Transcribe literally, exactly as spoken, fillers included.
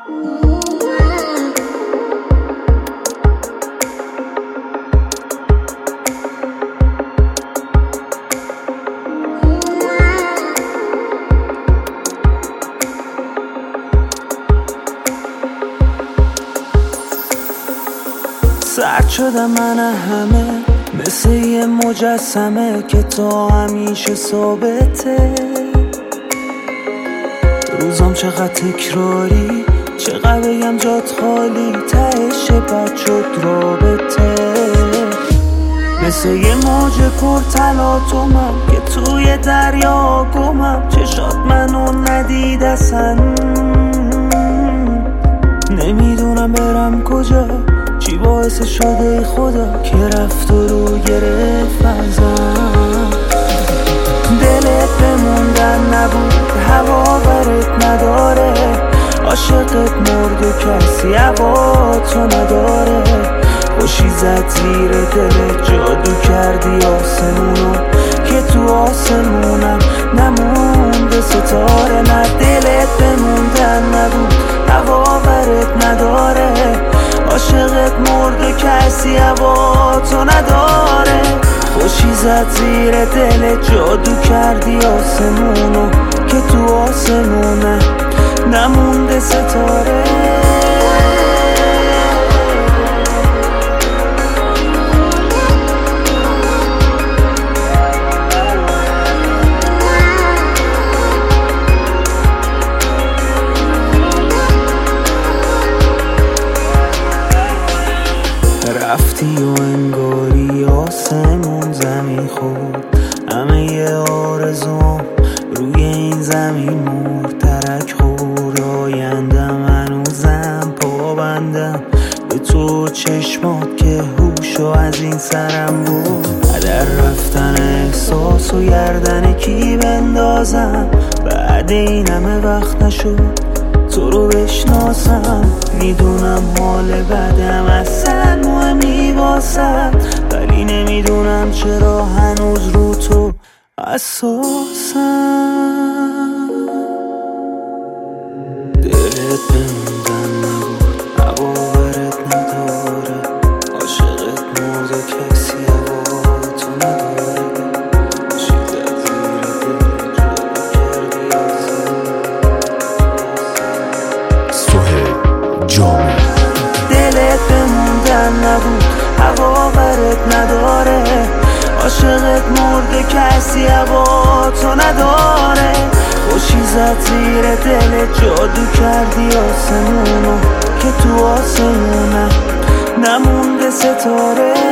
سرد شدم من همه مثل یه مجسمه که تا همیشه ثابته. روزام چقدر تکراری، چقدر بگم جات خالی، تهش بد شد رابطه. مثل یه موج پر تلاطمم که توی دریا گمم، چشات منو ندید اصلا. نمیدونم برم کجا، چی باعث شده خدا که رفت و رو گرفت ازم. دلت بموندن نبود، هوا برت نداره، عاشقت مرد و کسی هوا تو نداره. خوشی زد زیر دلت، جادو کردی آسمونو که تو آسمونم نمونده ستاره. نه دلت بموندن نبود، هوا برت نداره، عاشقت مرد و کسی هوا تو نداره. خوشی زد زیر دلت، جادو کردی آسمونو که تو آسمونه نمونده ستاره. رفتی و انگاری آسمون زمین خورد، همه ی آرزوم روی این زمین مرد. ترک خورد آیندم، هنوزم پابندم به تو چشمات که هوشو از این سرم بود. هدر رفتن احساس و گردن کی بندازم، بعد این همه وقت نشد تو رو بشناسم. میدونم حال بدم اصلا مهمی واسم، ولی نمیدونم چرا هنوز رو تو اساسم. دلت بموندن نبود، هوا برت نداره، عاشقت مرد و کسی هوا تو نداره. شیدت زیر دل جادو کردی آسمون. جامعه دلت بموندن نبود، هوا برت نداره، عاشقت مرده کسی هوا تو نداره. خوشی زد زیر دلت، جادو کردی آسمونو که تو آسمونه نمونده ستاره.